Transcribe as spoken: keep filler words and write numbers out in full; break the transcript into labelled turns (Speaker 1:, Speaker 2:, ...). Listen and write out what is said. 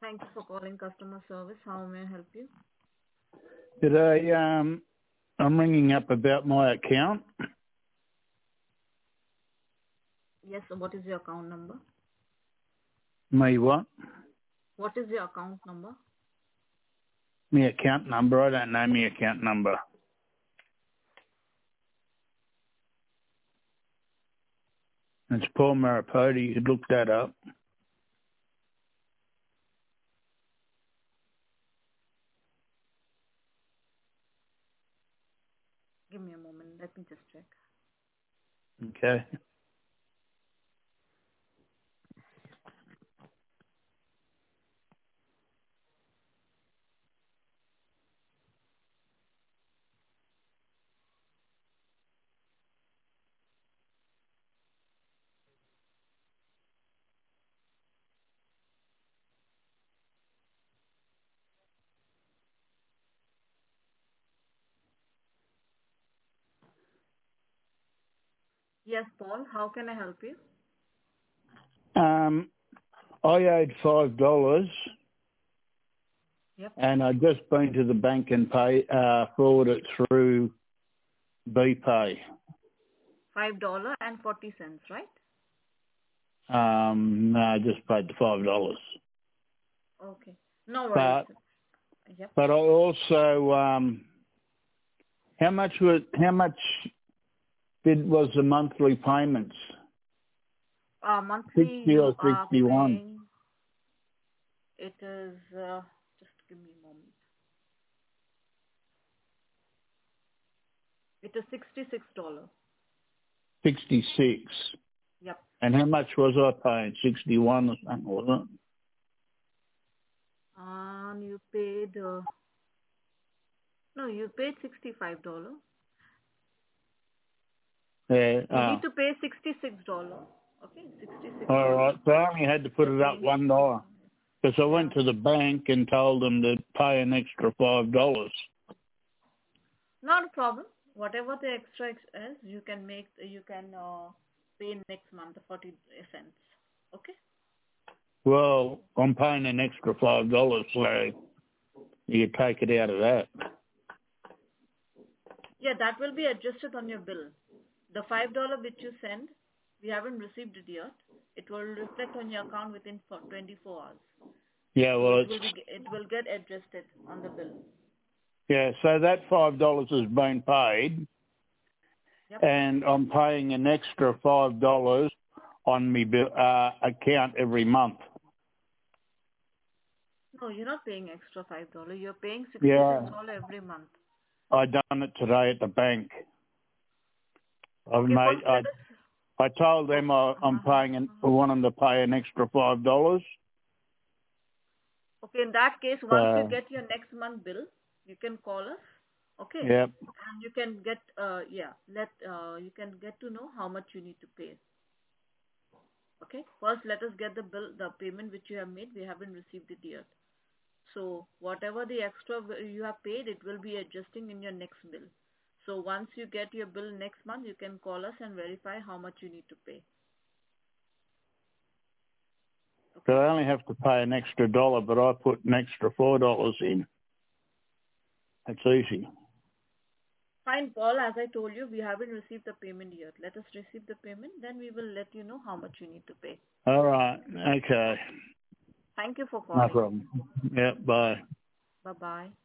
Speaker 1: Thank you for calling customer service. How may I help you?
Speaker 2: Today, um, I'm ringing up about my account.
Speaker 1: Yes, so what is your account number?
Speaker 2: Me what?
Speaker 1: What is your account number?
Speaker 2: Me account number? I don't know me account number. It's Paul Maripodi. You could look that up.
Speaker 1: Give me a moment. Let me just check.
Speaker 2: Okay.
Speaker 1: Yes, Paul. How can I help you?
Speaker 2: Um, I owed five dollars,
Speaker 1: Yep.
Speaker 2: and I just been to the bank and pay uh, forward it through BPay.
Speaker 1: Five dollar and forty cents, right?
Speaker 2: Um, no, I just paid the five dollars.
Speaker 1: Okay. No worries.
Speaker 2: But
Speaker 1: Yep.
Speaker 2: but I also um, how much was how much did was the monthly payments?
Speaker 1: Uh, monthly
Speaker 2: Sixty
Speaker 1: you
Speaker 2: or
Speaker 1: are
Speaker 2: sixty-one?
Speaker 1: paying. It is. Uh, just give me a moment. It is sixty-six dollars.
Speaker 2: Sixty-six.
Speaker 1: Yep.
Speaker 2: And how much was I paying? Sixty-one or something, wasn't
Speaker 1: And you paid. Uh, no, you paid sixty-five dollars.
Speaker 2: it? Yeah.
Speaker 1: You
Speaker 2: Uh,
Speaker 1: need to pay sixty-six dollars. Okay, sixty-six
Speaker 2: all
Speaker 1: dollars.
Speaker 2: right. So I only had to put
Speaker 1: You're
Speaker 2: it up
Speaker 1: paying
Speaker 2: one dollar because I
Speaker 1: Yeah.
Speaker 2: went to the bank and told them to pay an extra five dollars.
Speaker 1: Not a problem. Whatever the extra ex- is, you can make, you can uh, pay next month the forty cents. Okay?
Speaker 2: Well, I'm paying an extra five dollars, so you take it out of that.
Speaker 1: Yeah, that will be adjusted on your bill. The five dollars which you send, we haven't received it yet. It will reflect on your account within for twenty-four hours.
Speaker 2: Yeah.
Speaker 1: So
Speaker 2: Well,
Speaker 1: it will
Speaker 2: it's
Speaker 1: be, it will get adjusted on the bill.
Speaker 2: yeah. So that five dollars has been paid,
Speaker 1: Yep.
Speaker 2: and I'm paying an extra five dollars on me bill, uh, account every month.
Speaker 1: No, you're not paying extra five dollars. You're paying
Speaker 2: Yeah.
Speaker 1: sixty-six dollars every month.
Speaker 2: I done it today at the bank. I've
Speaker 1: Okay,
Speaker 2: made.
Speaker 1: first
Speaker 2: I
Speaker 1: let us.
Speaker 2: I told them I, I'm paying. An, I want them to pay an extra five dollars.
Speaker 1: Okay, in that case, once you
Speaker 2: So
Speaker 1: get your next month bill, you can call us. Okay,
Speaker 2: yep.
Speaker 1: and you can get uh yeah let uh you can get to know how much you need to pay. Okay, first let us get the bill, the payment which you have made. We haven't received it yet. So whatever the extra w- you have paid, it will be adjusting in your next bill. So once you get your bill next month, you can call us and verify how much you need to pay.
Speaker 2: So
Speaker 1: Okay.
Speaker 2: I only have to pay an extra dollar, but I put an extra four dollars in. It's easy.
Speaker 1: Fine, Paul. As I told you, we haven't received the payment yet. Let us receive the payment, then we will let you know how much you need to pay.
Speaker 2: All right. Okay.
Speaker 1: Thank you for
Speaker 2: No
Speaker 1: calling.
Speaker 2: problem. Yep. Bye.
Speaker 1: Bye-bye.